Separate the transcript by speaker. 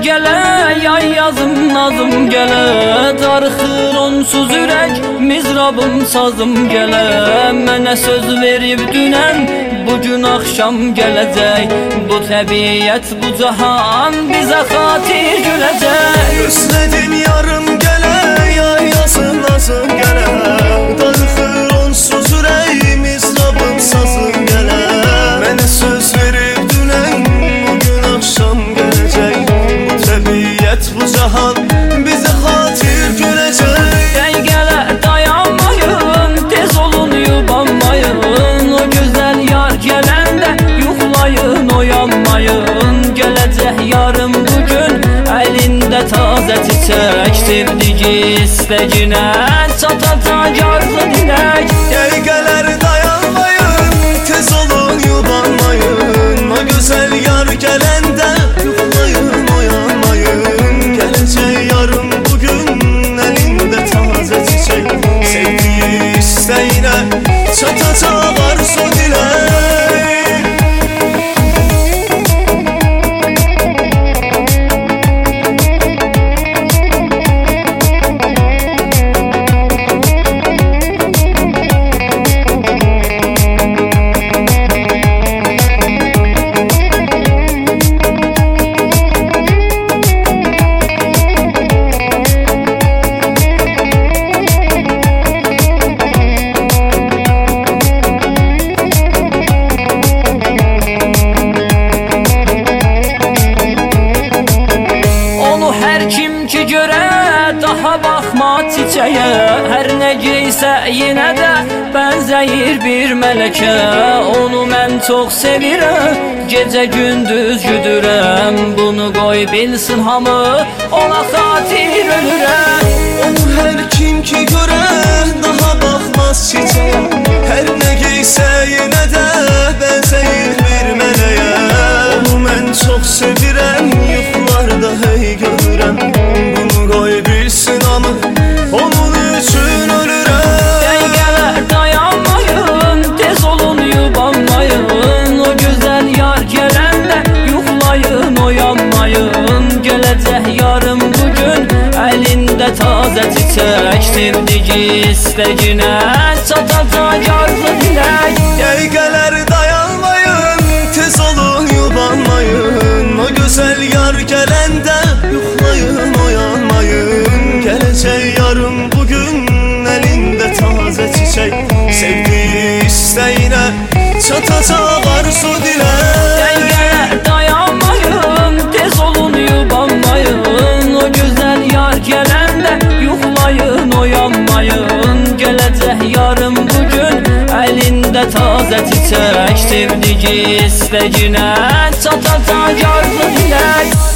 Speaker 1: gələ, yay yazım nazım gələ, darıxır onsuz ürək, mizrabım sazım gələ. Mənə söz verib dünən, bugün axşam gələcək, bu təbiət, bu cahan bizə xatir güləcək.
Speaker 2: Gözlədim yarım gələ, yay yazım nazım gələ, darıxır onsuz ürək, mizrabım sazım gələ. Mənə söz verib dünən, bugün axşam gələcək, bu təbiət, bu cahan bizə xatir güləcək.
Speaker 1: Dəqiqələr dayanmayın, tez olun yubanmayın, o gözəl yar gələndə yuxlayın, oyanmayın. Gələcək yarım bugün, əlində tazə çiçək, sevdiyi istəginə çatacaq arzu dilək.
Speaker 2: Dəqiqələr dayanmayın, tez olun yubanmayın, o gözəl yar gələndə yuxlayın, oyanmayın. Gələcək yarım bugün, əlində tazə çiçək, sevdiyi istəyinə çatacaq arzu dilək.
Speaker 1: Daha baxma çiçəyə, hər nə geysə yenə də bənzəyir bir mələkə. Onu mən çox sevirəm, gecə gündüz güdürəm, bunu qoy bilsin hamı, ona xatir ölürəm.
Speaker 2: Onu hər kim ki görə, daha baxmaz çiçəyə, hər nə geysə yenə də bənzəyir bir mələyə. Onu mən çox sevirəm, yuxularda hey görürəm, bunu qoy bilsin hamı, onun üçün ölürəm.
Speaker 1: Dəqiqələr dayanmayın, tez olun yubanmayın, o gözəl yar gələndə yuxlayın, oyanmayın. Gələcək yarım bugün, əlində tazə çiçək, sevdiyi istəginə çatacaq arzu dilək.
Speaker 2: Dəqiqələr dayanmayın, tez olun yubanmayın, o gözəl yar gələndə yuxlayın, oyanmayın. Gələcək yarım bugün, əlində tazə çiçək, sevdiyi istəyinə çatacaq arzu dilək.
Speaker 1: Dəqiqələr dayanmayın, tez olun yubanmayın, o gözəl yar gələndə yuxlayın, oyanmayın. Gələcək yarım bugün, əlində tazə çiçək, sevdiyi istəginə çatacaq arzu dilək.